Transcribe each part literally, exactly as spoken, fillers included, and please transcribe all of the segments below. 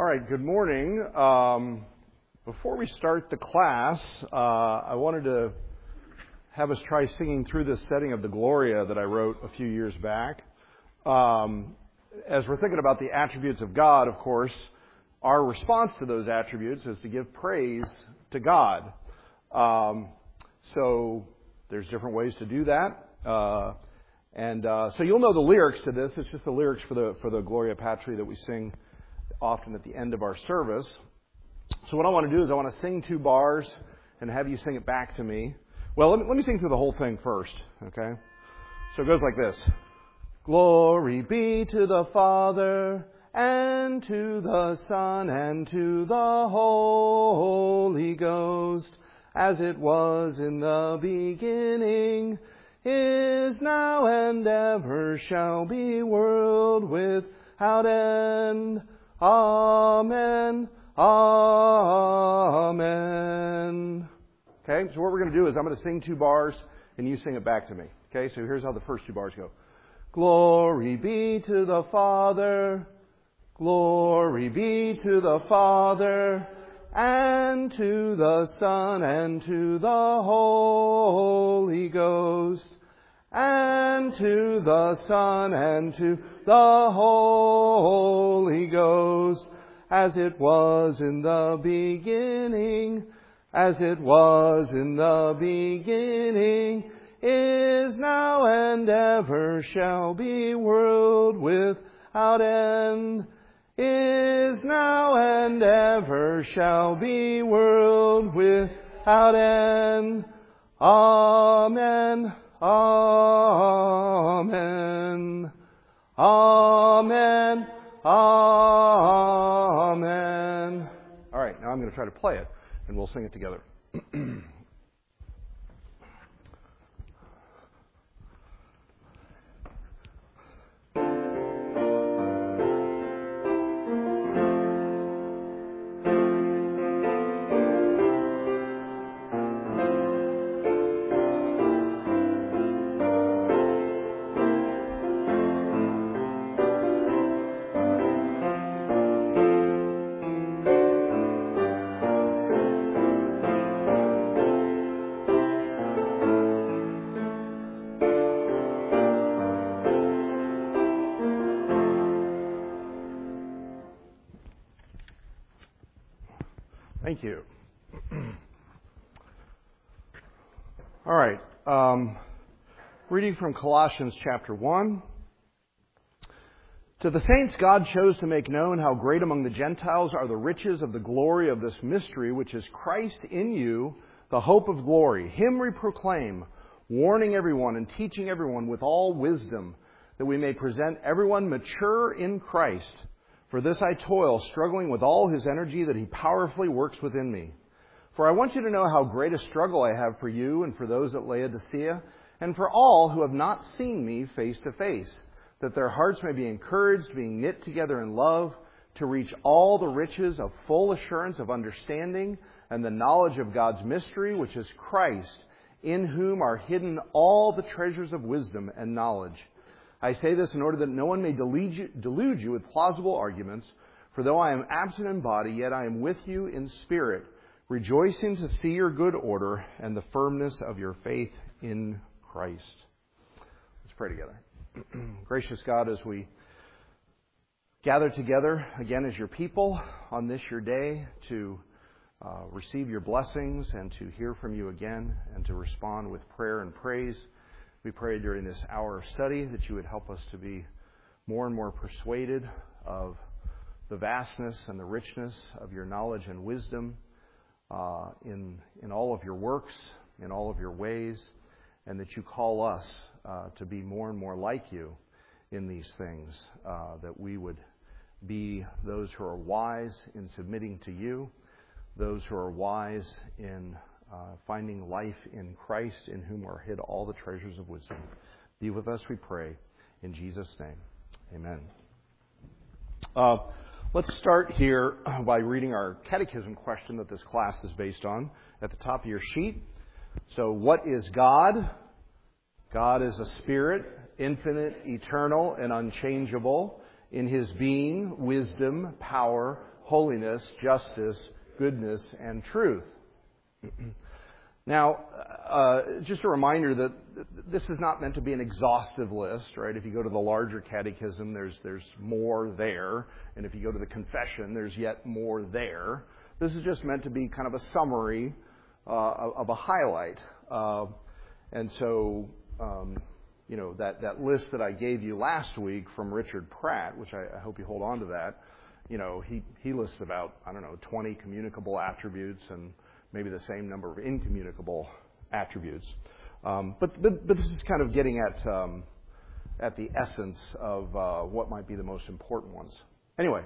All right, good morning. Um, before we start the class, uh, I wanted to have us try singing through this setting of the Gloria that I wrote a few years back. Um, as we're thinking about the attributes of God, of course, our response to those attributes is to give praise to God. Um, so there's different ways to do that. Uh, and uh, so you'll know the lyrics to this. It's just the lyrics for the for the Gloria Patri that we sing often at the end of our service. So what I want to do is I want to sing two bars and have you sing it back to me. Well, let me, let me sing through the whole thing first, okay? So it goes like this. Glory be to the Father, and to the Son, and to the Holy Ghost, as it was in the beginning, is now, and ever shall be, world without end. Amen. Amen. Okay, so what we're going to do is I'm going to sing two bars and you sing it back to me. Okay, so here's how the first two bars go. Glory be to the Father, glory be to the Father, and to the Son, and to the Holy Ghost, and to the Son, and to the Holy Ghost, as it was in the beginning, as it was in the beginning, is now, and ever shall be, world without end, is now, and ever shall be, world without end. Amen. Amen. Amen. Amen. All right, now I'm going to try to play it, and we'll sing it together. Thank you. All right. Um, reading from Colossians chapter one. To the saints God chose to make known how great among the Gentiles are the riches of the glory of this mystery, which is Christ in you, the hope of glory. Him we proclaim, warning everyone and teaching everyone with all wisdom, that we may present everyone mature in Christ. For this I toil, struggling with all His energy that He powerfully works within me. For I want you to know how great a struggle I have for you and for those at Laodicea, and for all who have not seen me face to face, that their hearts may be encouraged, being knit together in love, to reach all the riches of full assurance of understanding and the knowledge of God's mystery, which is Christ, in whom are hidden all the treasures of wisdom and knowledge. I say this in order that no one may delude you, delude you with plausible arguments. For though I am absent in body, yet I am with you in spirit, rejoicing to see your good order and the firmness of your faith in Christ. Let's pray together. Gracious God, as we gather together again as your people on this your day to uh, receive your blessings and to hear from you again and to respond with prayer and praise, we pray during this hour of study that you would help us to be more and more persuaded of the vastness and the richness of your knowledge and wisdom uh, in in all of your works, in all of your ways, and that you call us uh, to be more and more like you in these things, uh, that we would be those who are wise in submitting to you, those who are wise in Uh, finding life in Christ, in whom are hid all the treasures of wisdom. Be with us, we pray, in Jesus' name. Amen. Uh, let's start here by reading our catechism question that this class is based on at the top of your sheet. So, what is God? God is a spirit, infinite, eternal, and unchangeable. in his being, wisdom, power, holiness, justice, goodness, and truth. Now, uh, just a reminder that this is not meant to be an exhaustive list, right? If you go to the larger catechism, there's there's more there. And if you go to the confession, there's yet more there. This is just meant to be kind of a summary uh, of a highlight. Uh, and so, um, you know, that, that list that I gave you last week from Richard Pratt, which I, I hope you hold on to that, you know, he, he lists about, I don't know, twenty communicable attributes and maybe the same number of incommunicable attributes. Um, but, but but this is kind of getting at um, at the essence of uh, what might be the most important ones. Anyway,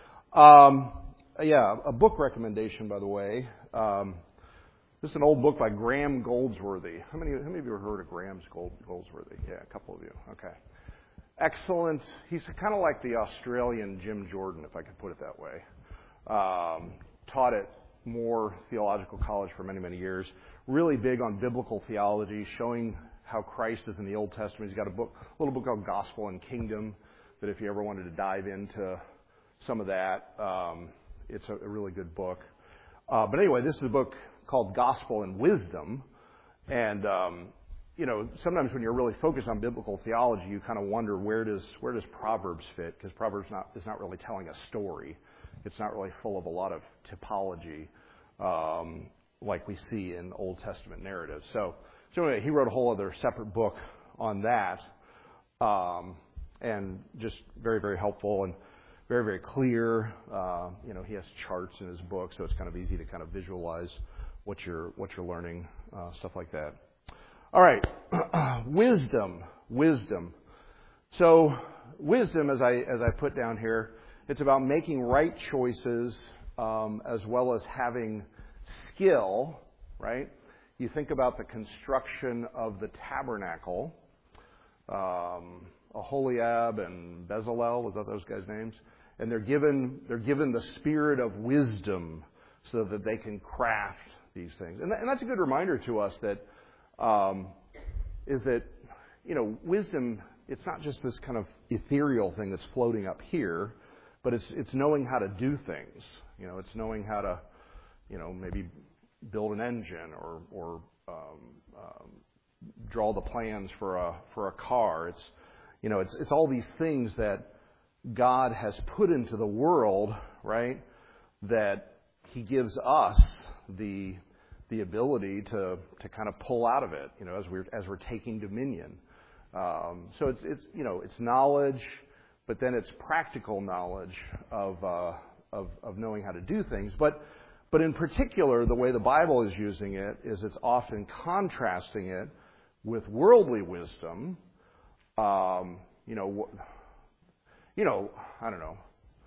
um, yeah, a book recommendation, by the way. Um, this is an old book by Graham Goldsworthy. How many how many of you have heard of Graham Goldsworthy? Yeah, a couple of you. Okay. Excellent. He's kind of like the Australian Jim Jordan, if I could put it that way. Um, taught at Moore Theological College for many, many years. Really big on biblical theology, showing how Christ is in the Old Testament. He's got a book, a little book called Gospel and Kingdom, that if you ever wanted to dive into some of that, um, it's a, a really good book. Uh, but anyway, this is a book called Gospel and Wisdom. And, um, you know, sometimes when you're really focused on biblical theology, you kind of wonder where does where does Proverbs fit? Because Proverbs not, is not really telling a story. It's not really full of a lot of typology um, like we see in Old Testament narratives. So, so anyway, he wrote a whole other separate book on that, um, and just very, very helpful and very, very clear. Uh, you know, he has charts in his book, so it's kind of easy to kind of visualize what you're what you're learning, uh, stuff like that. All right, wisdom, wisdom. So, wisdom, as I as I put down here. It's about making right choices um, as well as having skill, right? You think about the construction of the tabernacle. Um, Aholiab and Bezalel, was that those guys' names? And they're given they're given the spirit of wisdom so that they can craft these things. And, that, and that's a good reminder to us that um, is that, you know, wisdom, it's not just this kind of ethereal thing that's floating up here. But it's it's knowing how to do things. You know, it's knowing how to, you know, maybe build an engine or or um, um, draw the plans for a for a car. It's, you know, it's it's all these things that God has put into the world, right? That He gives us the the ability to to kind of pull out of it. You know, as we're as we're taking dominion. Um, so it's it's you know it's knowledge. But then it's practical knowledge of, uh, of of knowing how to do things. But but in particular, the way the Bible is using it is it's often contrasting it with worldly wisdom. Um, you know, you know, I don't know.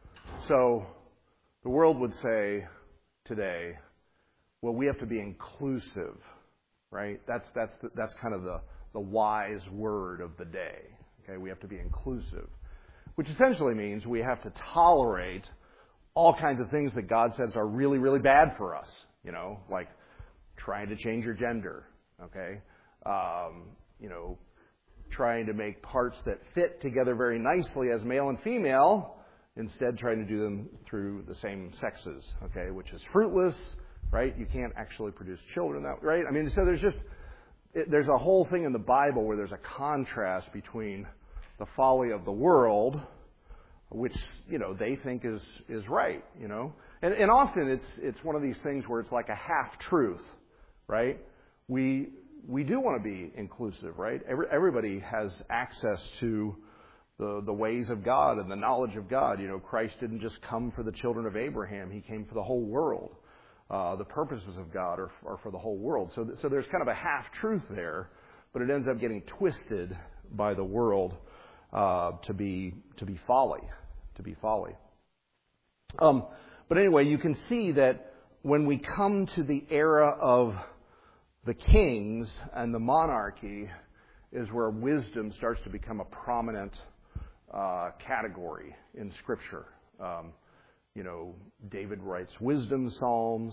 So the world would say today, well, we have to be inclusive, right? That's that's the, that's kind of the the wise word of the day. Okay, we have to be inclusive. Which essentially means we have to tolerate all kinds of things that God says are really, really bad for us. You know, like trying to change your gender, okay? Um, you know, trying to make parts that fit together very nicely as male and female, instead trying to do them through the same sexes, okay? Which is fruitless, right? You can't actually produce children that way, right? I mean, so there's just, it, there's a whole thing in the Bible where there's a contrast between the folly of the world, which, you know, they think is is right, you know. And and often it's it's one of these things where it's like a half truth, right? We we do want to be inclusive, right? Every, everybody has access to the the ways of God and the knowledge of God. You know, Christ didn't just come for the children of Abraham; He came for the whole world. Uh, the purposes of God are, are for the whole world. So th- so there's kind of a half truth there, but it ends up getting twisted by the world. Uh, to be to be folly, to be folly. Um, but anyway, you can see that when we come to the era of the kings and the monarchy, is where wisdom starts to become a prominent uh, category in Scripture. Um, you know, David writes wisdom psalms.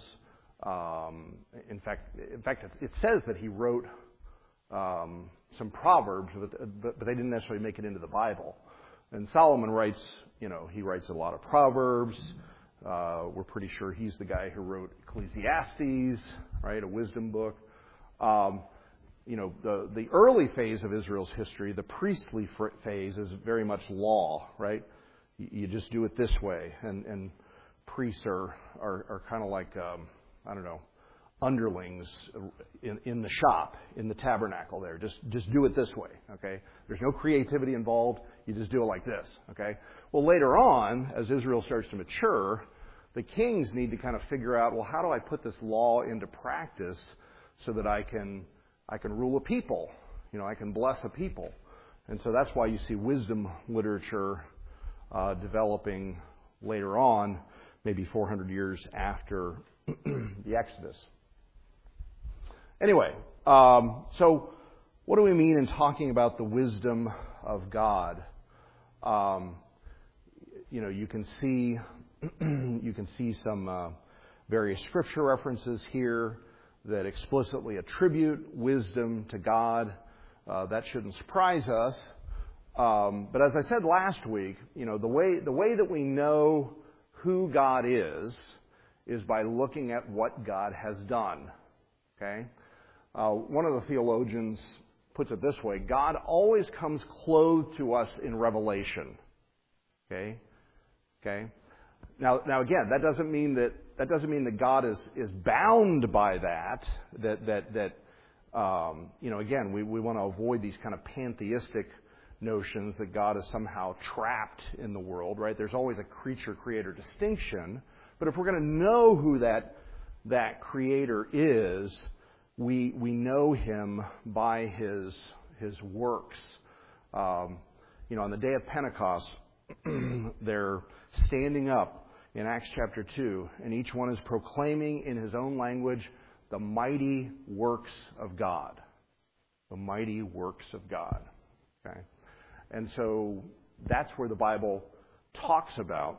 Um, in fact, in fact, it, it says that he wrote um, some proverbs, but, but, but they didn't necessarily make it into the Bible. and Solomon writes, you know, he writes a lot of Proverbs. Uh, we're pretty sure he's the guy who wrote Ecclesiastes, right, a wisdom book. Um, you know, the, the early phase of Israel's history, the priestly phase, is very much law, right? You, you just do it this way. And, and priests are, are, are kind of like, um, I don't know, underlings in, in the shop, in the tabernacle there. Just just do it this way, okay? There's no creativity involved. You just do it like this, okay? Well, later on, as Israel starts to mature, the kings need to kind of figure out, well, how do I put this law into practice so that I can I can rule a people? You know, I can bless a people. And so that's why you see wisdom literature uh, developing later on, maybe four hundred years after the Exodus. Anyway, um, so what do we mean in talking about the wisdom of God? Um, you know, you can see you can see some uh, various scripture references here that explicitly attribute wisdom to God. Uh, that shouldn't surprise us. Um, but as I said last week, you know, the way the way that we know who God is is by looking at what God has done. Okay. Uh, one of the theologians puts it this way: God always comes clothed to us in revelation. Okay, okay. Now, now again, that doesn't mean that that doesn't mean that God is is bound by that. That that that um, you know, again, we we want to avoid these kind of pantheistic notions that God is somehow trapped in the world. Right? There's always a creature-creator distinction. But if we're going to know who that that Creator is, We we know him by his his works. Um, you know, on the day of Pentecost, they're standing up in Acts chapter two, and each one is proclaiming in his own language the mighty works of God. The mighty works of God. Okay, and so that's where the Bible talks about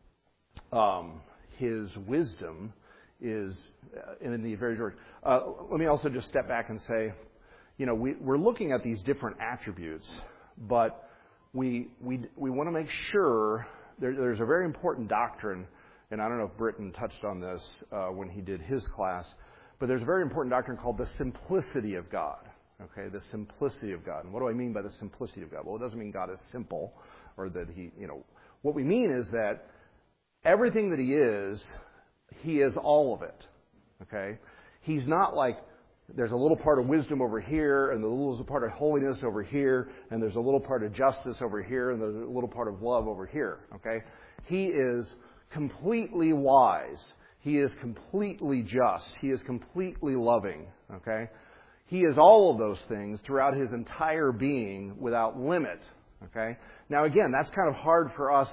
um, his wisdom. Is uh, in the very short. Uh, let me also just step back and say, you know, we, we're looking at these different attributes, but we we we want to make sure there, there's a very important doctrine, and I don't know if Britton touched on this uh, when he did his class, but there's a very important doctrine called the simplicity of God. Okay, the simplicity of God. And what do I mean by the simplicity of God? Well, it doesn't mean God is simple, or that he, you know, what we mean is that everything that he is, he is all of it, okay? He's not like there's a little part of wisdom over here, and there's a little part of holiness over here, and there's a little part of justice over here, and there's a little part of love over here, okay? He is completely wise. He is completely just. He is completely loving, okay? He is all of those things throughout his entire being without limit, okay? Now, again, that's kind of hard for us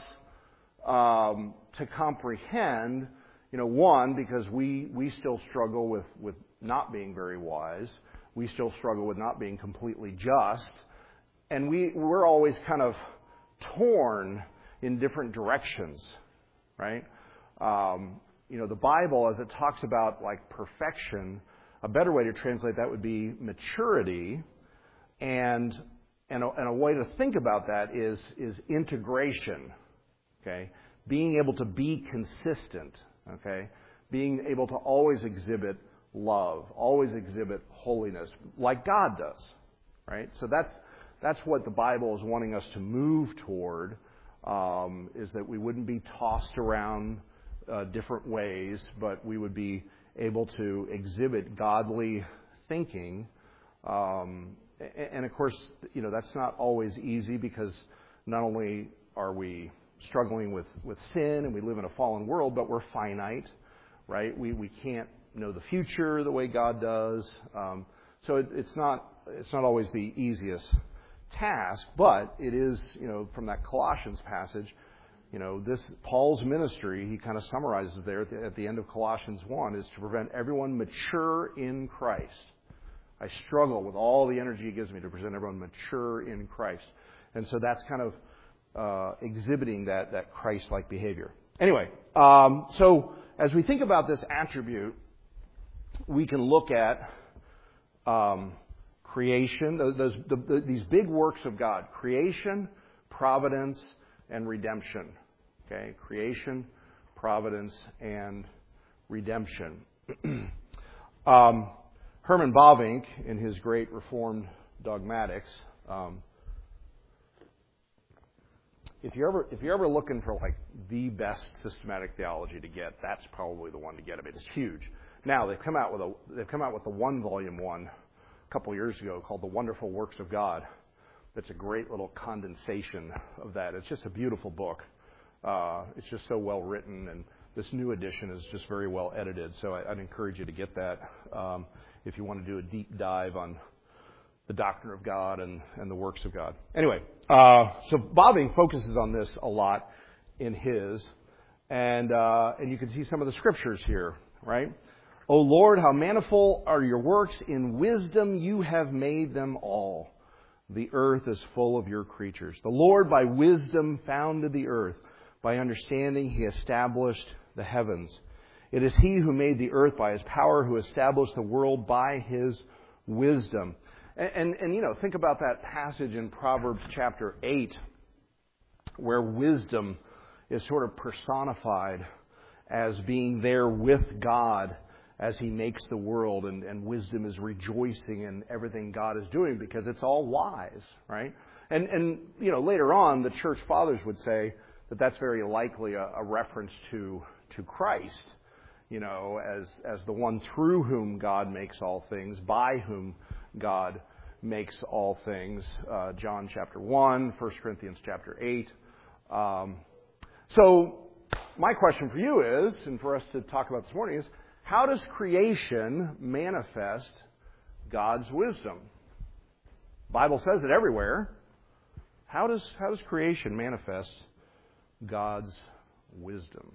um, to comprehend. You know, one, because we, we still struggle with, with not being very wise. We still struggle with not being completely just. And we, we're always kind of torn in different directions, right? Um, you know, the Bible, as it talks about, like, perfection, a better way to translate that would be maturity. And, and, a, and a way to think about that is, is integration, okay? Being able to be consistent. Okay, being able to always exhibit love, always exhibit holiness, like God does, right? So that's that's what the Bible is wanting us to move toward, um, is that we wouldn't be tossed around uh, different ways, but we would be able to exhibit godly thinking. Um, and, and of course, you know, that's not always easy, because not only are we struggling with, with sin, and we live in a fallen world, but we're finite, right? We we can't know the future the way God does. Um, so it, it's not it's not always the easiest task, but it is, you know, from that Colossians passage, you know, this Paul's ministry, he kind of summarizes there at the, at the end of Colossians one, is to prevent everyone mature in Christ. I struggle with all the energy he gives me to present everyone mature in Christ. And so that's kind of Uh, exhibiting that, that Christ-like behavior. Anyway, um, so as we think about this attribute, we can look at um, creation, those, those the, the, these big works of God: creation, providence, and redemption. Okay, creation, providence, and redemption. um, Herman Bavinck, in his great Reformed Dogmatics, um, if you're ever if you're ever looking for like the best systematic theology to get, that's probably the one to get. I mean, it's huge. Now they've come out with a they've come out with the one volume one a couple of years ago called The Wonderful Works of God. That's a great little condensation of that. It's just a beautiful book. Uh, it's just so well written, and this new edition is just very well edited. So I, I'd encourage you to get that um, if you want to do a deep dive on the doctrine of God and, and the works of God. Anyway, uh, so Bavinck focuses on this a lot in his, and uh, and you can see some of the scriptures here, right? O Lord, how manifold are your works! In wisdom you have made them all. The earth is full of your creatures. The Lord by wisdom founded the earth. By understanding he established the heavens. It is he who made the earth by his power, who established the world by his wisdom. And, and, and you know, think about that passage in Proverbs chapter eight, where wisdom is sort of personified as being there with God as he makes the world, and, and wisdom is rejoicing in everything God is doing because it's all wise, right? And, and you know, later on, the church fathers would say that that's very likely a, a reference to to Christ, you know, as as the one through whom God makes all things, by whom God makes all things. Uh, John chapter one, First Corinthians chapter eight. Um, so my question for you is, and for us to talk about this morning, is how does creation manifest God's wisdom? The Bible says it everywhere. How does how does creation manifest God's wisdom?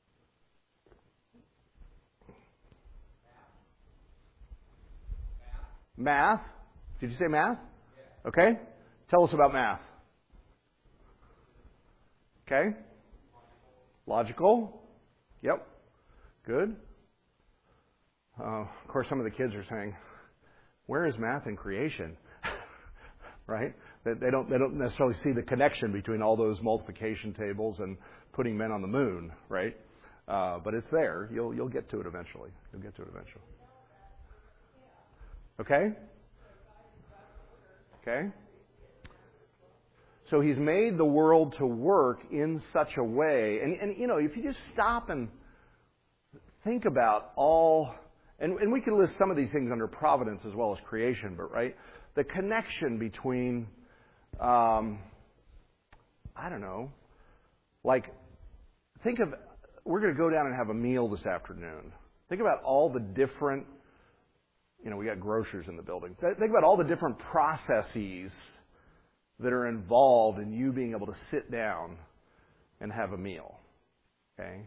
Math. Did you say math? Okay. Tell us about math. Okay. Logical. Yep. Good. Uh, of course, some of the kids are saying, "Where is math in creation?" Right? They, they don't. They don't necessarily see the connection between all those multiplication tables and putting men on the moon, right? Uh, but it's there. You'll you'll get to it eventually. You'll get to it eventually. Okay? Okay? So he's made the world to work in such a way. And, and you know, if you just stop and think about all... And, and we can list some of these things under providence as well as creation, but, right? The connection between, um, I don't know, like, think of... We're going to go down and have a meal this afternoon. Think about all the different... You know, we got grocers in the building. Think about all the different processes that are involved in you being able to sit down and have a meal. Okay?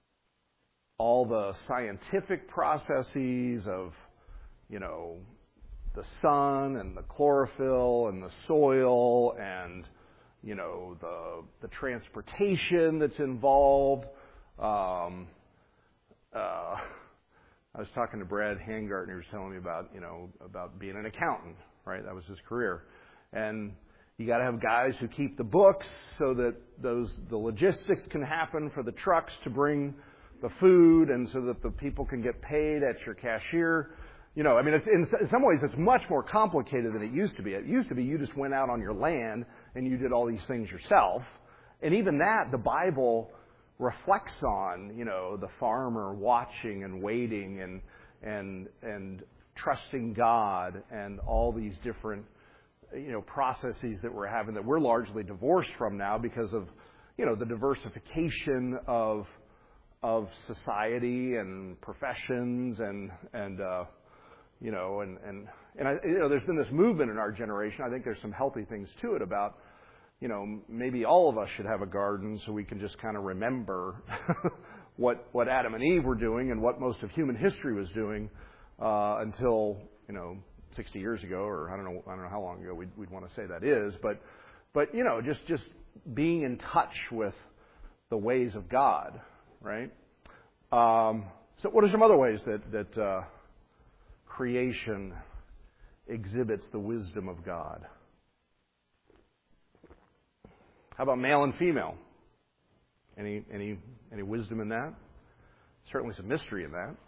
All the scientific processes of, you know, the sun and the chlorophyll and the soil and, you know, the the transportation that's involved. Um, uh, I was talking to Brad Hangartner, who was telling me about, you know, about being an accountant, right? That was his career. And you got to have guys who keep the books so that those the logistics can happen for the trucks to bring the food, and so that the people can get paid at your cashier. You know, I mean, it's, in, in some ways, it's much more complicated than it used to be. It used to be you just went out on your land and you did all these things yourself. And even that, the Bible reflects on, you know, the farmer watching and waiting and and and trusting God and all these different, you know, processes that we're having that we're largely divorced from now because of, you know, the diversification of of society and professions and and uh, you know and and and I, you know, there's been this movement in our generation. I think there's some healthy things to it about, you know, maybe all of us should have a garden so we can just kind of remember what what Adam and Eve were doing and what most of human history was doing uh, until, you know, sixty years ago, or I don't know I don't know how long ago we'd, we'd want to say that is, but but you know, just just being in touch with the ways of God, right? Um, so, what are some other ways that that uh, creation exhibits the wisdom of God? How about male and female? Any any any wisdom in that? Certainly some mystery in that.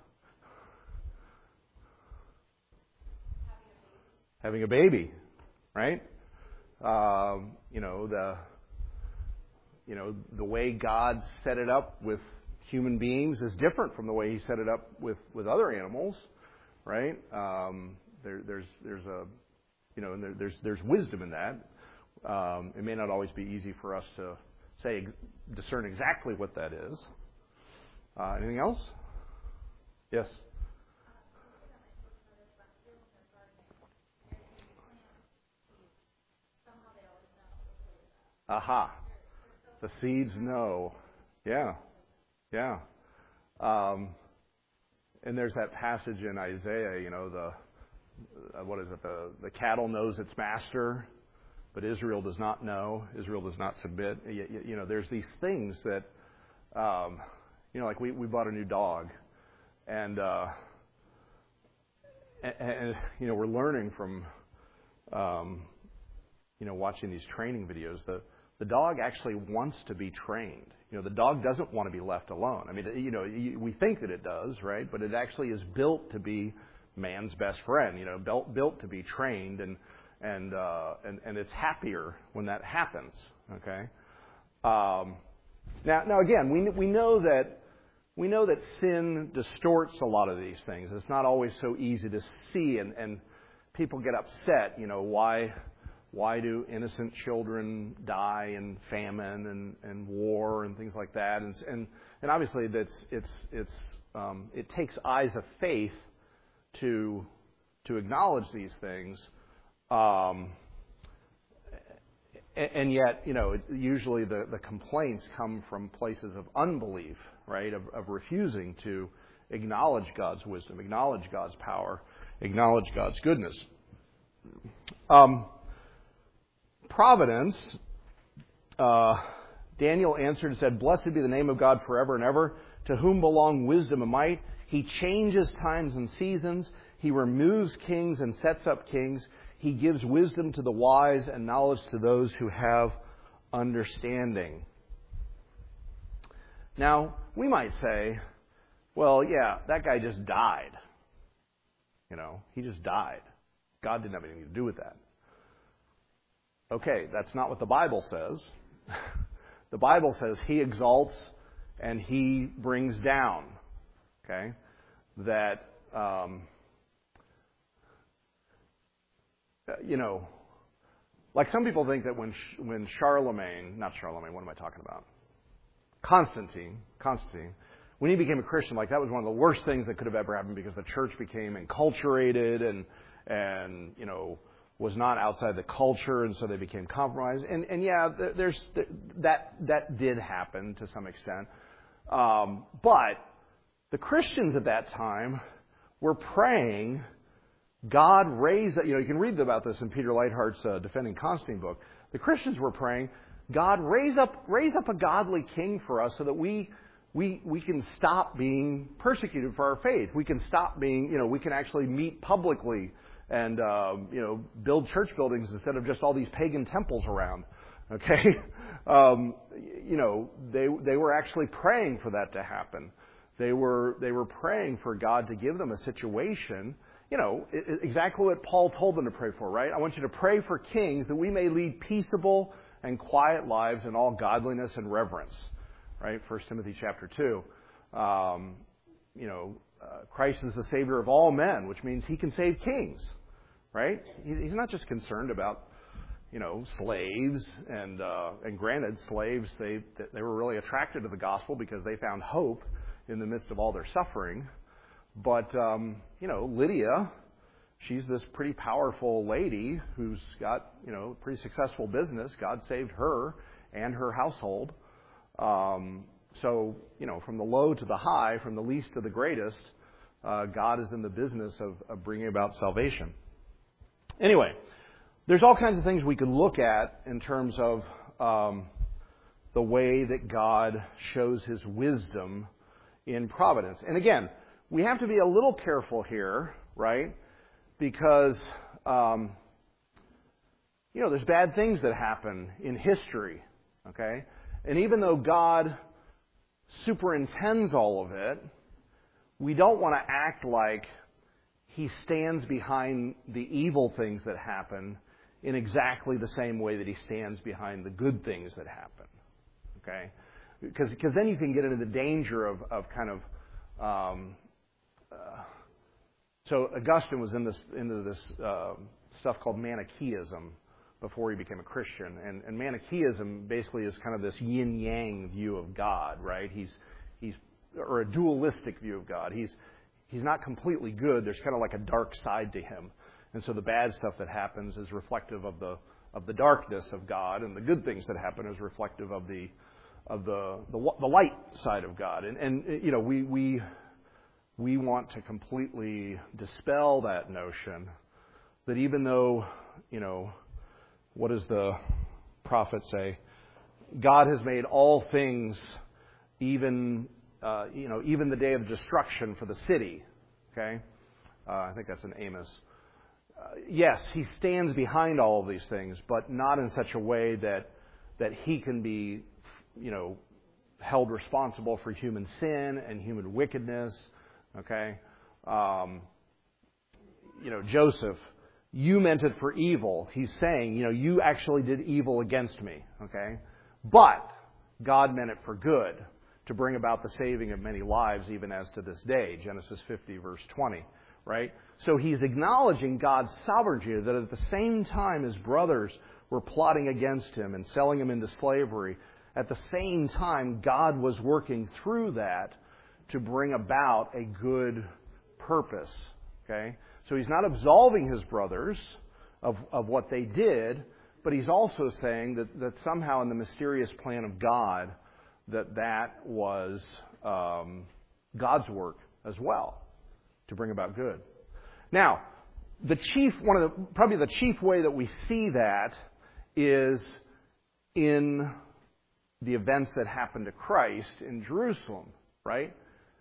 Having a baby, right? Um, you know the you know the way God set it up with human beings is different from the way He set it up with, with other animals, right? Um, there, there's there's a you know and there, there's there's wisdom in that. Um, it may not always be easy for us to say discern exactly what that is. Uh, anything else? Yes. Aha. The seeds know. Yeah. Yeah. Um, and there's that passage in Isaiah, you know, the, uh, what is it, the, the cattle knows its master, but Israel does not know. Israel does not submit. You, you know, there's these things that, um, you know, like we, we bought a new dog, and, uh, and, and, you know, we're learning from, um, you know, watching these training videos. The, the dog actually wants to be trained. You know, the dog doesn't want to be left alone. I mean, you know, we think that it does, right? But it actually is built to be man's best friend. You know, built built to be trained, and and uh, and and it's happier when that happens. Okay. Um, now, now again, we we know that we know that sin distorts a lot of these things. It's not always so easy to see, and and people get upset. You know, why? Why do innocent children die in famine and, and war and things like that? And and, and obviously that's it's it's um, it takes eyes of faith to to acknowledge these things, um, and, and yet you know usually the, the complaints come from places of unbelief, right? Of, of refusing to acknowledge God's wisdom, acknowledge God's power, acknowledge God's goodness. Um, Providence, uh, Daniel answered and said, "Blessed be the name of God forever and ever, to whom belong wisdom and might. He changes times and seasons. He removes kings and sets up kings. He gives wisdom to the wise and knowledge to those who have understanding." Now, we might say, well, yeah, that guy just died. You know, he just died. God didn't have anything to do with that. Okay, that's not what the Bible says. The Bible says He exalts and He brings down. Okay? That, um, you know, like some people think that when when Charlemagne, not Charlemagne, what am I talking about? Constantine, Constantine, when he became a Christian, like that was one of the worst things that could have ever happened because the church became enculturated and, and you know, was not outside the culture, and so they became compromised. And, and yeah, there's that that did happen to some extent. Um, but the Christians at that time were praying, God raise, you know, you can read about this in Peter Leithart's uh, Defending Constantine book. The Christians were praying, God raise up raise up a godly king for us so that we we we can stop being persecuted for our faith. We can stop being, you know, we can actually meet publicly and, um, you know, build church buildings instead of just all these pagan temples around, okay? um, you know, they they were actually praying for that to happen. They were they were praying for God to give them a situation, you know, exactly what Paul told them to pray for, right? I want you to pray for kings that we may lead peaceable and quiet lives in all godliness and reverence, right? First Timothy chapter two. Um, you know, uh, Christ is the Savior of all men, which means He can save kings. Right? He's not just concerned about, you know, slaves and uh, and granted, slaves they they were really attracted to the gospel because they found hope in the midst of all their suffering. But um, you know, Lydia, she's this pretty powerful lady who's got, you know, a pretty successful business. God saved her and her household. Um, so you know, from the low to the high, from the least to the greatest, uh, God is in the business of, of bringing about salvation. Anyway, there's all kinds of things we could look at in terms of um, the way that God shows His wisdom in providence. And again, we have to be a little careful here, right? Because, um, you know, there's bad things that happen in history, Okay? And even though God superintends all of it, we don't want to act like He stands behind the evil things that happen in exactly the same way that He stands behind the good things that happen. Okay? Because because then you can get into the danger of, of kind of... Um, uh, so Augustine was in this into this uh, stuff called Manichaeism before he became a Christian. And, and Manichaeism basically is kind of this yin-yang view of God, right? He's he's or a dualistic view of God. He's he's not completely good. There's kind of like a dark side to Him. And so the bad stuff that happens is reflective of the of the darkness of God, and the good things that happen is reflective of the of the the, the light side of God. And and you know, we we we want to completely dispel that notion that even though, you know, what does the prophet say? God has made all things, even uh, you know, even the day of destruction for the city. Okay, uh, I think that's in Amos. Uh, yes, He stands behind all of these things, but not in such a way that that He can be, you know, held responsible for human sin and human wickedness. Okay, um, you know, Joseph, you meant it for evil. He's saying, you know, you actually did evil against me. Okay, but God meant it for good, to bring about the saving of many lives, even as to this day. Genesis fifty, verse twenty. Right? So he's acknowledging God's sovereignty, that at the same time his brothers were plotting against him and selling him into slavery, at the same time God was working through that to bring about a good purpose. Okay? So he's not absolving his brothers of, of what they did, but he's also saying that, that somehow in the mysterious plan of God, that that was um, God's work as well, to bring about good. Now, the chief, one of the, probably the chief way that we see that is in the events that happened to Christ in Jerusalem, right?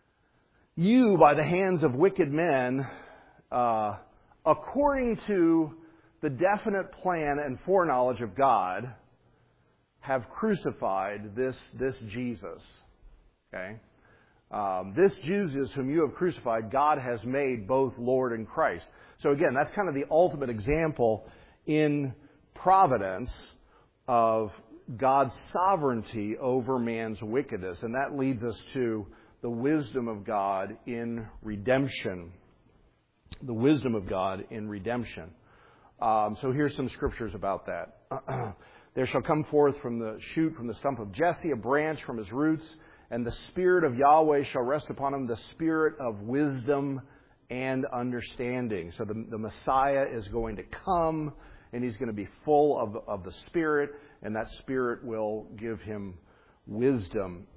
You, by the hands of wicked men, uh, according to the definite plan and foreknowledge of God, have crucified this, this Jesus. Okay? Um, this Jesus whom you have crucified, God has made both Lord and Christ. So again, that's kind of the ultimate example in providence of God's sovereignty over man's wickedness. And that leads us to the wisdom of God in redemption. The wisdom of God in redemption. Um, so here's some scriptures about that. There shall come forth from the shoot, from the stump of Jesse, a branch from his roots, and the Spirit of Yahweh shall rest upon him, the Spirit of wisdom and understanding. So the, the Messiah is going to come, and He's going to be full of, of the Spirit, and that Spirit will give Him wisdom.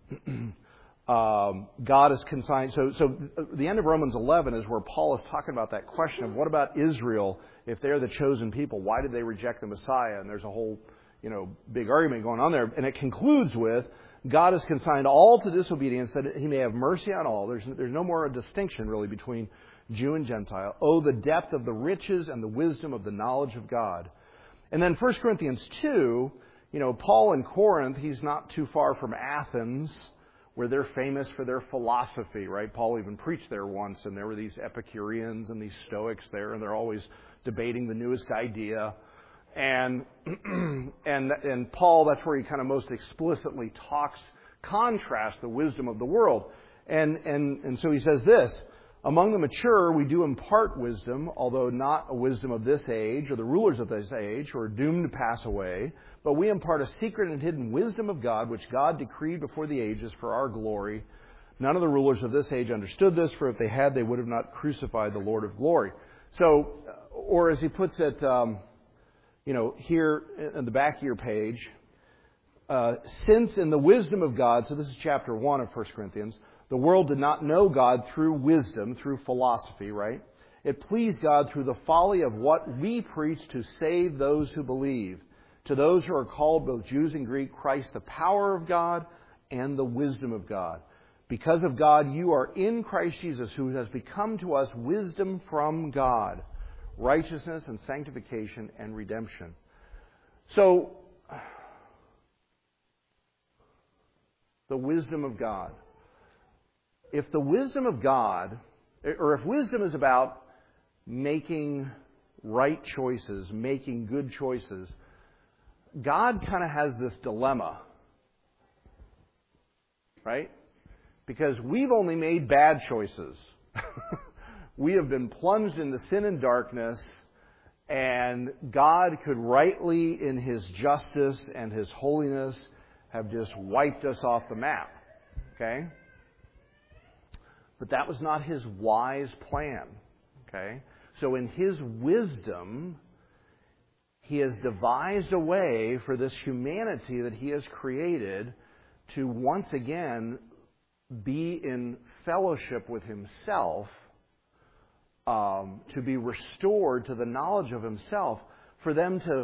um, God is consigned. So, so the end of Romans eleven is where Paul is talking about that question of what about Israel? If they're the chosen people, why did they reject the Messiah? And there's a whole, you know, big argument going on there. And it concludes with, God has consigned all to disobedience, that He may have mercy on all. There's, there's no more a distinction, really, between Jew and Gentile. Oh, the depth of the riches and the wisdom of the knowledge of God. And then First Corinthians two, you know, Paul in Corinth, he's not too far from Athens, where they're famous for their philosophy, right? Paul even preached there once, and there were these Epicureans and these Stoics there, and they're always debating the newest idea. And and and Paul, that's where he kind of most explicitly talks, contrasts the wisdom of the world. And and and so he says this, among the mature we do impart wisdom, although not a wisdom of this age, or the rulers of this age, who are doomed to pass away. But we impart a secret and hidden wisdom of God, which God decreed before the ages for our glory. None of the rulers of this age understood this, for if they had, they would have not crucified the Lord of glory. So, or as he puts it, um, you know, here in the back of your page, uh, since in the wisdom of God, so this is chapter one of First Corinthians, the world did not know God through wisdom, through philosophy, right? It pleased God through the folly of what we preach to save those who believe. To those who are called, both Jews and Greek, Christ, the power of God and the wisdom of God. Because of God, you are in Christ Jesus, who has become to us wisdom from God, righteousness and sanctification and redemption. So, The wisdom of God. If the wisdom of God, or if wisdom is about making right choices, making good choices, God kind of has this dilemma, right? Because we've only made bad choices. We have been plunged into sin and darkness, and God could rightly, in His justice and His holiness, have just wiped us off the map. Okay? But that was not His wise plan. Okay? So in His wisdom, He has devised a way for this humanity that He has created to once again be in fellowship with Himself, um, to be restored to the knowledge of Himself, for them to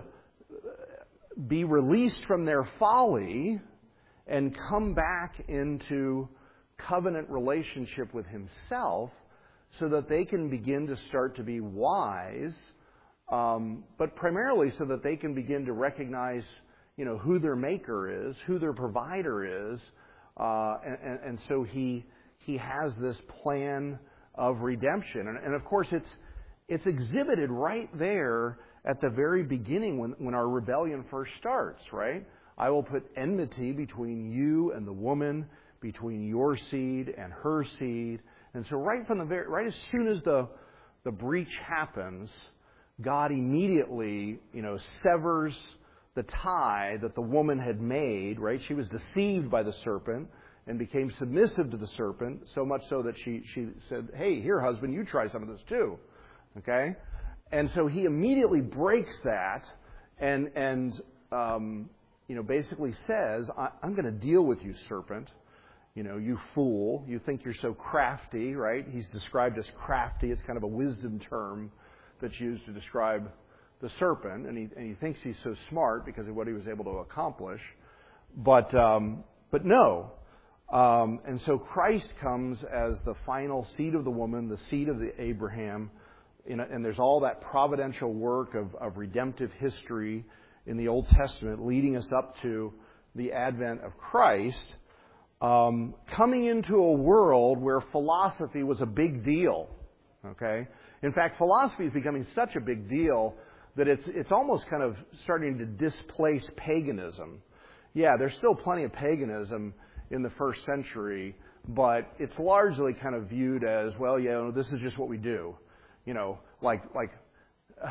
be released from their folly and come back into covenant relationship with Himself, so that they can begin to start to be wise, um, but primarily so that they can begin to recognize, you know, who their Maker is, who their Provider is, uh, and, and so He He has this plan of redemption, and, and of course it's it's exhibited right there at the very beginning when when our rebellion first starts. Right, I will put enmity between you and the woman, between your seed and her seed. And so right from the very, right as soon as the the breach happens, God immediately, you know, severs the tie that the woman had made, right? She was deceived by the serpent and became submissive to the serpent, so much so that she, she said, hey, here, husband, you try some of this too. Okay? And so He immediately breaks that and, and um, you know, basically says, I, I'm going to deal with you, serpent. You know, you fool. You think you're so crafty, right? He's described as crafty. It's kind of a wisdom term that's used to describe the serpent, and he and he thinks he's so smart because of what he was able to accomplish. But um, but no. Um, and so Christ comes as the final seed of the woman, the seed of the Abraham, you know, and there's all that providential work of, of redemptive history in the Old Testament leading us up to the advent of Christ, um, coming into a world where philosophy was a big deal. Okay? In fact, philosophy is becoming such a big deal that it's it's almost kind of starting to displace paganism. Yeah, there's still plenty of paganism in the first century, but it's largely kind of viewed as, well, you know, this is just what we do. You know, like, like uh,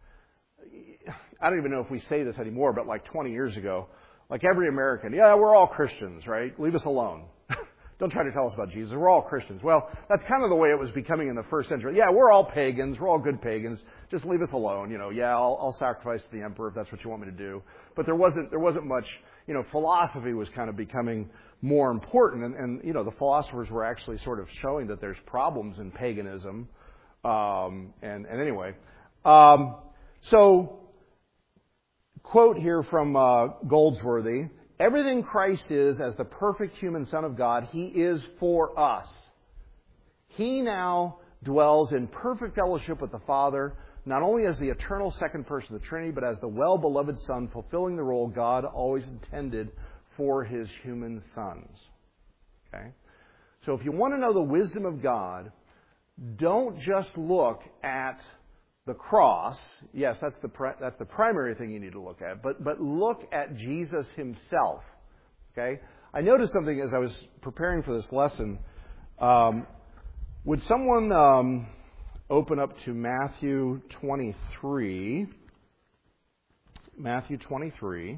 I don't even know if we say this anymore, but like twenty years ago, like every American, yeah, we're all Christians, right? Leave us alone. Don't try to tell us about Jesus. We're all Christians. Well, that's kind of the way it was becoming in the first century. Yeah, we're all pagans. We're all good pagans. Just leave us alone. You know, yeah, I'll, I'll sacrifice to the emperor if that's what you want me to do. But there wasn't there wasn't much. You know, philosophy was kind of becoming more important, and, and you know, the philosophers were actually sort of showing that there's problems in paganism. Um, and, and anyway, um, so quote here from uh, Goldsworthy. Everything Christ is as the perfect human Son of God, He is for us. He now dwells in perfect fellowship with the Father, not only as the eternal second person of the Trinity, but as the well-beloved Son, fulfilling the role God always intended for His human sons. Okay? So if you want to know the wisdom of God, don't just look at the cross. Yes, that's the pri- that's the primary thing you need to look at. But but look at Jesus Himself. Okay. I noticed something as I was preparing for this lesson. Um, would someone um, open up to Matthew twenty-three? Matthew twenty-three,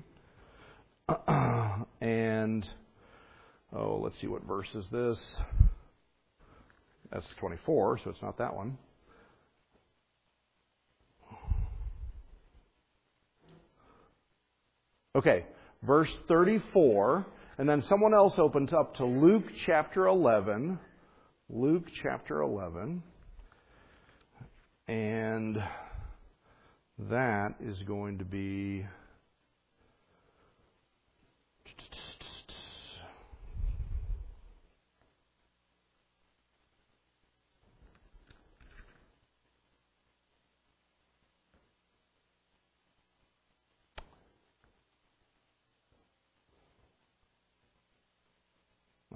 and oh, let's see, what verse is this? That's twenty-four, so it's not that one. Okay, verse thirty-four, and then someone else opens up to Luke chapter eleven. Luke chapter eleven. And that is going to be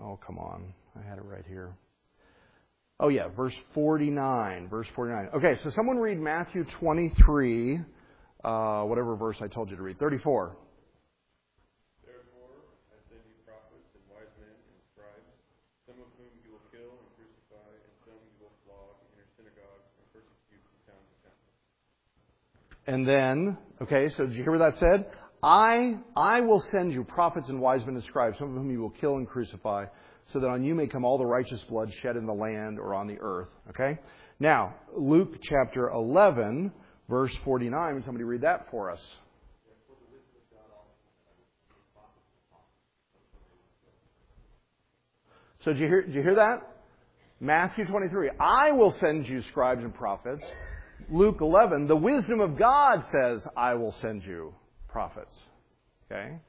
oh, come on. I had it right here. Oh, yeah, verse forty-nine. Verse forty-nine. Okay, so someone read Matthew twenty-three, uh, whatever verse I told you to read. thirty-four. Therefore, I send you prophets and wise men and scribes, some of whom you will kill and crucify, and some you will flog in your synagogues and persecute from town to town. And then, okay, so did you hear what that said? I, I will send you prophets and wise men and scribes, some of whom you will kill and crucify, so that on you may come all the righteous blood shed in the land or on the earth. Okay? Now, Luke chapter eleven, verse forty-nine. Somebody read that for us. So did you hear, did you hear that? Matthew twenty-three. I will send you scribes and prophets. Luke eleven. The wisdom of God says, I will send you prophets. Okay?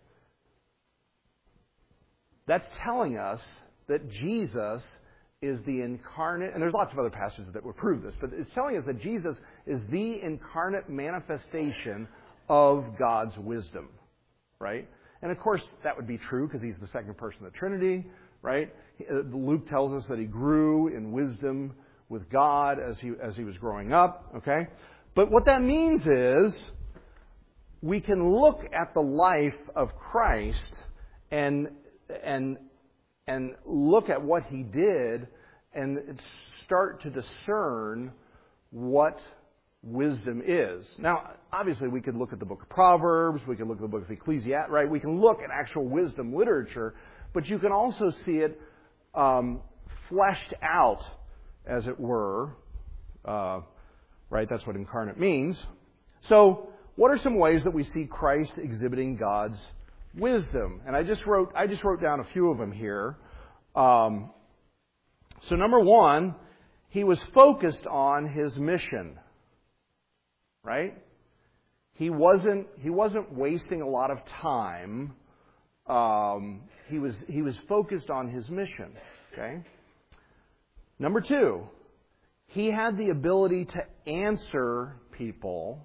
That's telling us that Jesus is the incarnate, and there's lots of other passages that would prove this, but it's telling us that Jesus is the incarnate manifestation of God's wisdom, right? And of course, that would be true because he's the second person of the Trinity, right? Luke tells us that he grew in wisdom with God as he as he was growing up, okay? But what that means is we can look at the life of Christ and and and look at what he did and start to discern what wisdom is. Now, obviously, we could look at the book of Proverbs, we could look at the book of Ecclesiastes, right? We can look at actual wisdom literature, but you can also see it um, fleshed out, as it were. Uh, right? That's what incarnate means. So, what are some ways that we see Christ exhibiting God's wisdom? And I just wrote I just wrote down a few of them here. Um, so number one, he was focused on his mission. Right? He wasn't he wasn't wasting a lot of time. Um, he was he was focused on his mission. Okay? Number two, he had the ability to answer people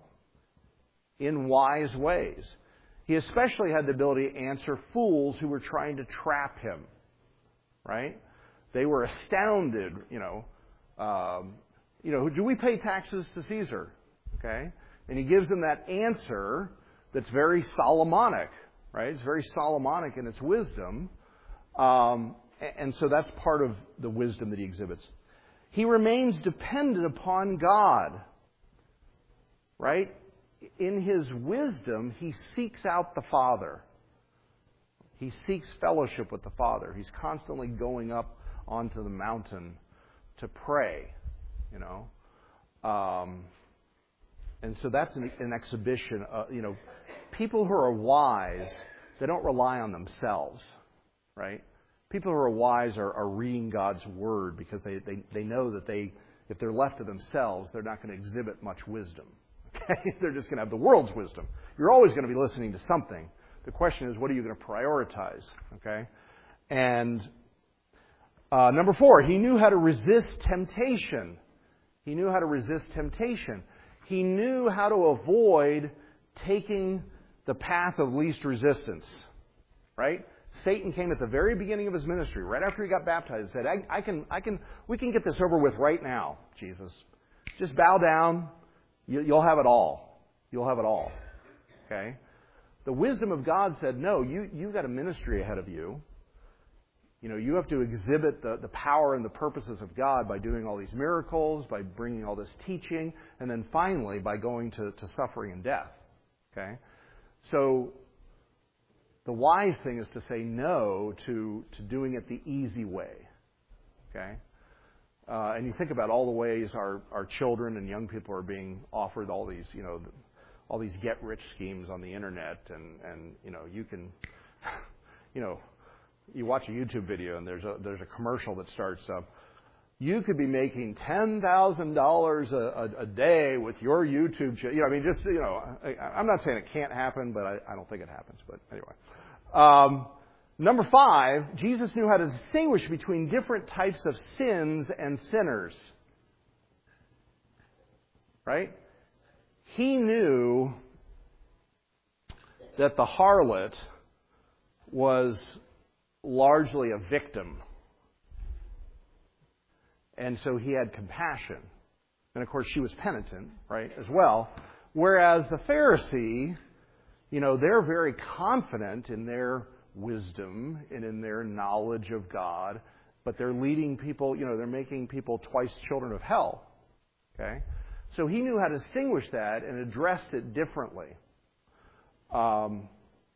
in wise ways. He especially had the ability to answer fools who were trying to trap him. Right? They were astounded, you know. Um, you know, do we pay taxes to Caesar? Okay? And he gives them that answer that's very Solomonic, right? It's very Solomonic in its wisdom. Um, and so that's part of the wisdom that he exhibits. He remains dependent upon God, right? In his wisdom, he seeks out the Father. He seeks fellowship with the Father. He's constantly going up onto the mountain to pray, you know. Um, and so that's an, an exhibition. Of, you know, people who are wise, they don't rely on themselves, right? People who are wise are, are reading God's Word because they, they, they know that they, if they're left to themselves, they're not going to exhibit much wisdom. Okay? They're just going to have the world's wisdom. You're always going to be listening to something. The question is, what are you going to prioritize? Okay? And uh, number four, he knew how to resist temptation. He knew how to resist temptation. He knew how to avoid taking the path of least resistance. Right? Satan came at the very beginning of his ministry, right after he got baptized, and said, I, I can, I can, we can get this over with right now, Jesus. Just bow down. You, you'll have it all. You'll have it all. Okay? The wisdom of God said, no, you, you've got a ministry ahead of you. You know, you have to exhibit the, the power and the purposes of God by doing all these miracles, by bringing all this teaching, and then finally by going to, to suffering and death. Okay? So, the wise thing is to say no to, to doing it the easy way. Okay? Uh, and you think about all the ways our, our children and young people are being offered all these, you know, all these get-rich schemes on the internet, and, and you know, you can, you know, you watch a YouTube video and there's a there's a commercial that starts up. You could be making ten thousand dollars a a day with your YouTube channel. You know, I mean, just, you know, I, I'm not saying it can't happen, but I, I don't think it happens. But anyway. Um, number five, Jesus knew how to distinguish between different types of sins and sinners. Right? He knew that the harlot was largely a victim. And so he had compassion. And of course she was penitent, right, as well. Whereas the Pharisee, you know, they're very confident in their wisdom and in their knowledge of God, but they're leading people, you know, they're making people twice children of hell. Okay? So he knew how to distinguish that and addressed it differently. Um,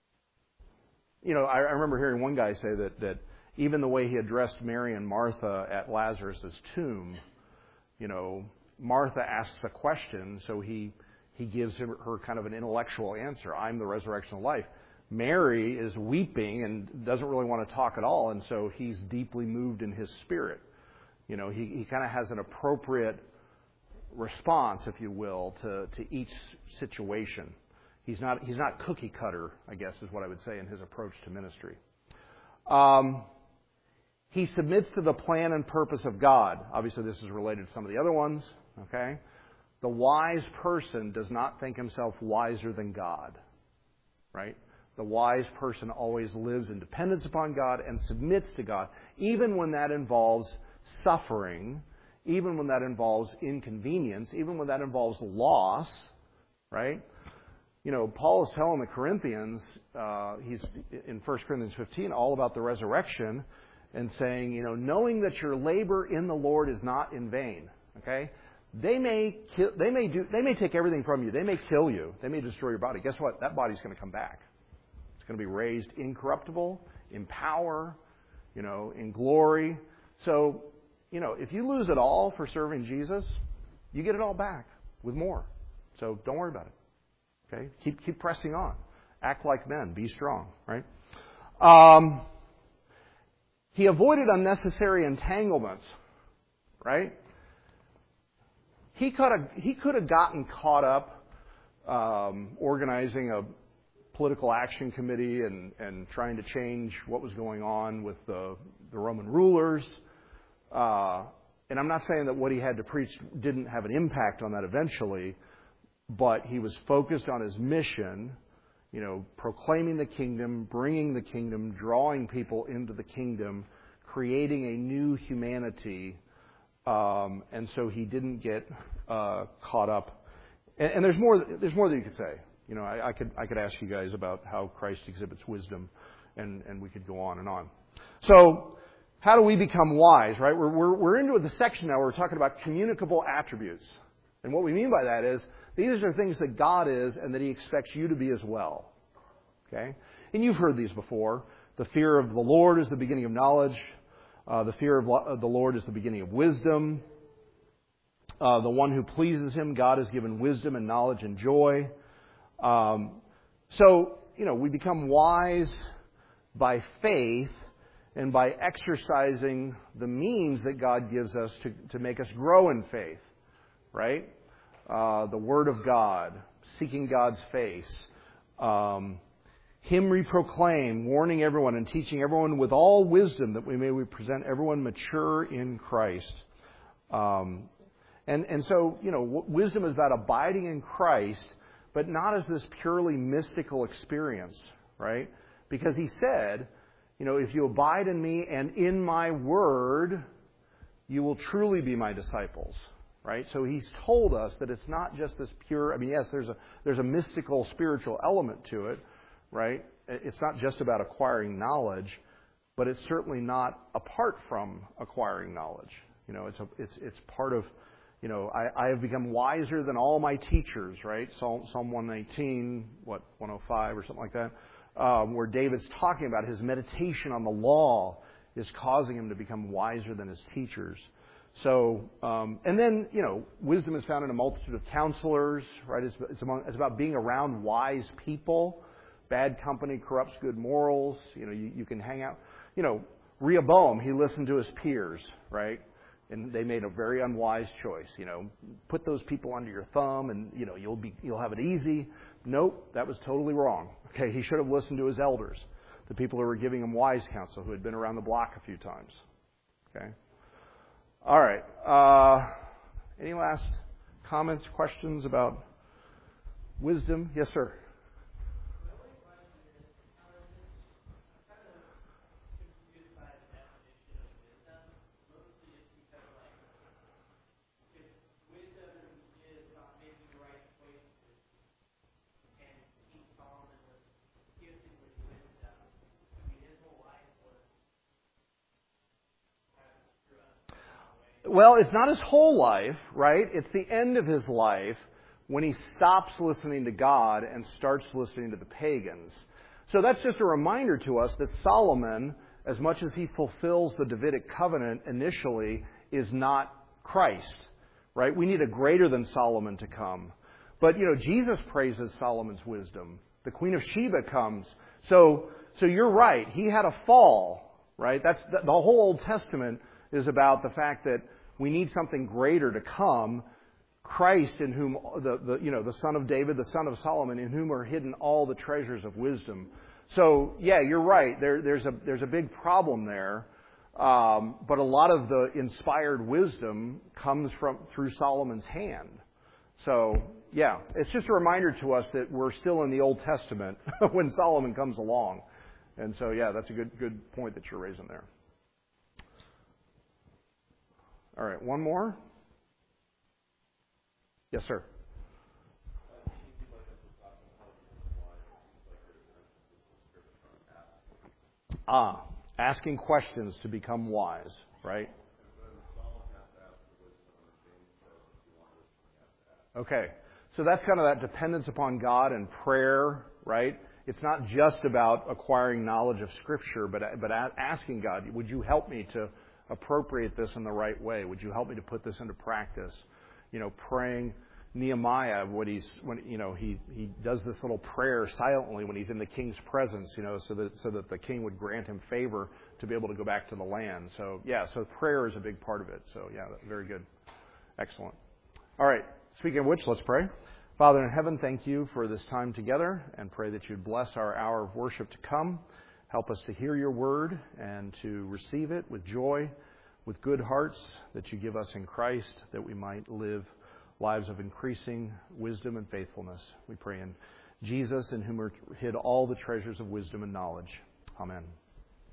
you know, I, I remember hearing one guy say that, that even the way he addressed Mary and Martha at Lazarus' tomb, you know, Martha asks a question, so he he gives her, her kind of an intellectual answer. I'm the resurrection of life. Mary is weeping and doesn't really want to talk at all, and so he's deeply moved in his spirit. You know, he, he kind of has an appropriate response, if you will, to, to each situation. He's not he's not cookie cutter, I guess is what I would say in his approach to ministry. Um, he submits to the plan and purpose of God. Obviously, this is related to some of the other ones. Okay, the wise person does not think himself wiser than God. Right? The wise person always lives in dependence upon God and submits to God, even when that involves suffering, even when that involves inconvenience, even when that involves loss, right? You know, Paul is telling the Corinthians, uh, he's in First Corinthians fifteen, all about the resurrection, and saying, you know, knowing that your labor in the Lord is not in vain, okay? They may kill, they may do, they may take everything from you. They may kill you. They may destroy your body. Guess what? That body's going to come back. Going to be raised incorruptible, in power, you know, in glory. So, you know, if you lose it all for serving Jesus, you get it all back with more. So don't worry about it. Okay? Keep keep pressing on. Act like men. Be strong. Right? Um, he avoided unnecessary entanglements. Right? He could have he could have gotten caught up um, organizing a political action committee and, and trying to change what was going on with the, the Roman rulers. Uh, and I'm not saying that what he had to preach didn't have an impact on that eventually, but he was focused on his mission, you know, proclaiming the kingdom, bringing the kingdom, drawing people into the kingdom, creating a new humanity. Um, and so he didn't get uh, caught up. And, and there's more. There's more that you could say. You know, I, I could I could ask you guys about how Christ exhibits wisdom, and, and we could go on and on. So, how do we become wise, right? We're, we're, we're into the section now where we're talking about communicable attributes. And what we mean by that is, these are things that God is and that He expects you to be as well. Okay? And you've heard these before. The fear of the Lord is the beginning of knowledge. Uh, the fear of the Lord is the beginning of wisdom. Uh, the one who pleases Him, God has given wisdom and knowledge and joy. Um, so, you know, we become wise by faith and by exercising the means that God gives us to, to make us grow in faith, right? Uh, the Word of God, seeking God's face, um, Him we proclaim, warning everyone and teaching everyone with all wisdom that we may we present everyone mature in Christ. Um, and, and so, you know, wisdom is about abiding in Christ, but not as this purely mystical experience, right? Because He said, you know, if you abide in me and in my word, you will truly be my disciples, right? So He's told us that it's not just this pure, I mean, yes, there's a there's a mystical spiritual element to it, right? It's not just about acquiring knowledge, but it's certainly not apart from acquiring knowledge. You know, it's a, it's it's part of, you know, I, I have become wiser than all my teachers, right? Psalm, Psalm one nineteen, what, one oh five or something like that, um, where David's talking about his meditation on the law is causing him to become wiser than his teachers. So, um, and then, you know, wisdom is found in a multitude of counselors, right? It's, it's, among, it's about being around wise people. Bad company corrupts good morals. You know, you, you can hang out. You know, Rehoboam, he listened to his peers, right? And they made a very unwise choice. You know, put those people under your thumb, and you know you'll be you'll have it easy. Nope, that was totally wrong. Okay, he should have listened to his elders, the people who were giving him wise counsel, who had been around the block a few times. Okay. All right. Uh, any last comments, questions about wisdom? Yes, sir. Well, it's not his whole life, right? It's the end of his life when he stops listening to God and starts listening to the pagans. So that's just a reminder to us that Solomon, as much as he fulfills the Davidic covenant initially, is not Christ, right? We need a greater than Solomon to come. But, you know, Jesus praises Solomon's wisdom. The Queen of Sheba comes. So, so you're right. He had a fall, right? That's the, the whole Old Testament is about the fact that we need something greater to come. Christ, in whom the, the you know the son of David, the son of Solomon, in whom are hidden all the treasures of wisdom. So yeah, you're right. There, there's a there's a big problem there, um, but a lot of the inspired wisdom comes from through Solomon's hand. So yeah, it's just a reminder to us that we're still in the Old Testament when Solomon comes along, and so yeah, that's a good good point that you're raising there. All right, one more. Yes, sir. Ah, asking questions to become wise, right? Okay, so that's kind of that dependence upon God and prayer, right? It's not just about acquiring knowledge of Scripture, but but asking God, would you help me to appropriate this in the right way? Would you help me to put this into practice? You know, praying. Nehemiah, what he's when you know he he does this little prayer silently when he's in the king's presence, you know, so that so that the king would grant him favor to be able to go back to the land. So yeah, so prayer is a big part of it. So yeah, very good, excellent. All right. Speaking of which, let's pray. Father in heaven, thank you for this time together, and pray that you'd bless our hour of worship to come. Help us to hear your word and to receive it with joy, with good hearts that you give us in Christ, that we might live lives of increasing wisdom and faithfulness. We pray in Jesus, in whom are hid all the treasures of wisdom and knowledge. Amen.